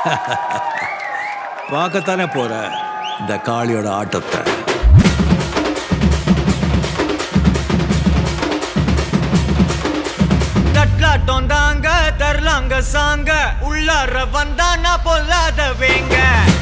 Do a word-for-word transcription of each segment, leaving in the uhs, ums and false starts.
பார்க்கத்தானே போற இந்த காளியோட ஆட்டத்தை. தட்லாட்டம் தாங்க தரலாங்க சாங்க உள்ளார வந்தானா பொல்லாத வேங்க.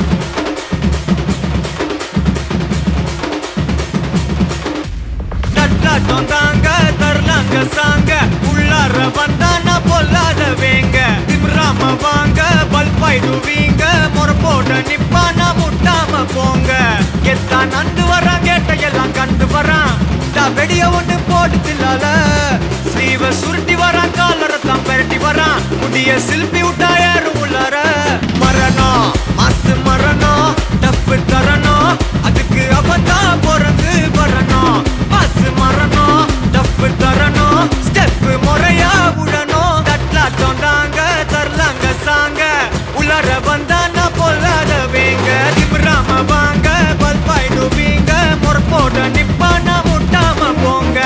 தட்லாட்டம் தாங்க தரலாங்க சாங்க உள்ளார வந்தானா பொல்லாத வேங்க. திம்ராம வாங்க பல்பாயிடுவீங்க முறப்போட நிப்பானா முட்டாம போங்க. எத்தான் நந்து வரான் கேட்டையெல்லாம் கண்டு வரான் வெடிய ஒண்ணு போட்டு தில்லால ஸ்லீவ சுருட்டி வரான் காலரத்தான் பெரட்டி வரான் முடிய சில்பி விட்டா யாரும் உள்ளார. மரணம் மாசு மரணம் டப்பு தரணும் அதுக்கு அவதான் பிறந்து வரணும். மாசு மரணம் டப்பு தரணும் ஸ்டெப் முறையா விடணும். தட்லாட்டம் தாங்க தரலாங்க சாங்க உள்ளார வந்தானா பொல்லாத வேங்க. திமிராம வாங்க பல்பாயிடுவீங்க முறப்போட நிப்பானா முட்டாம போங்க.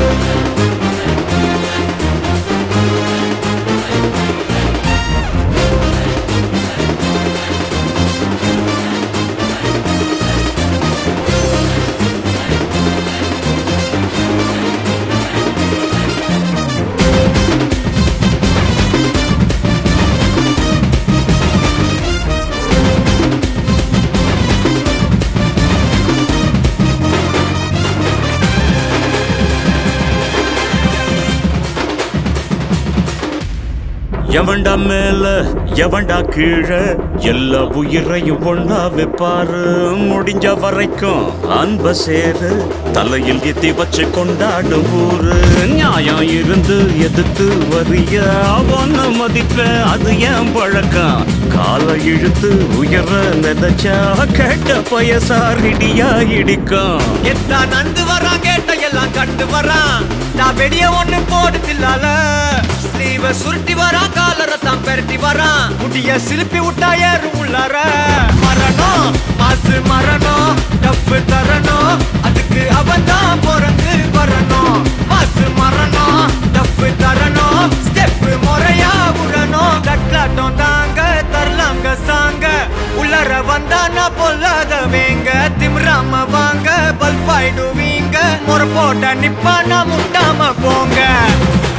எவன்டா மேல எவன்டா கீழே எல்லா உயிரையும் ஒன்னா வைப்பாரு. முடிஞ்ச வரைக்கும் அன்ப சேரு தலையில் எத்தி வச்சு கொண்டாடும் ஊரு. நியாயம் இருந்து எதிர்த்து வரிய அவன மதிப்ப அது ஏன் பழக்கம். காலை இழுத்து உயர நினைச்சா கேட்ட பயசாரிடியா இடிக்கும். எத்தான் நந்து வரான் கேட்ட எல்லாம் கண்டு வரான் நான் வெடிய ஒண்ணு போடுதில்லால ஸ்லீவ சுருட்டி வரான் காலரத்தான் பெரட்டி வரான் முடிய சிலுப்பி விட்டா ஏறும் உள்ளார. மரணம் மாசு மரணம் டப்பு தரணும் அதுக்கு அவன் தான் பிறந்து வரணும். மாசு மரணம் டப்பு தரணும் ஸ்டெப் முறையா விடணும். தட்லாட்டம் தாங்க தரலாங்க சாங்க உள்ளார வந்தானா பொல்லாத வேங்க. திமிராம வாங்க பல்பாயிடுவீங்க முறப்போட்ட நிப்பானா முட்டாம போங்க.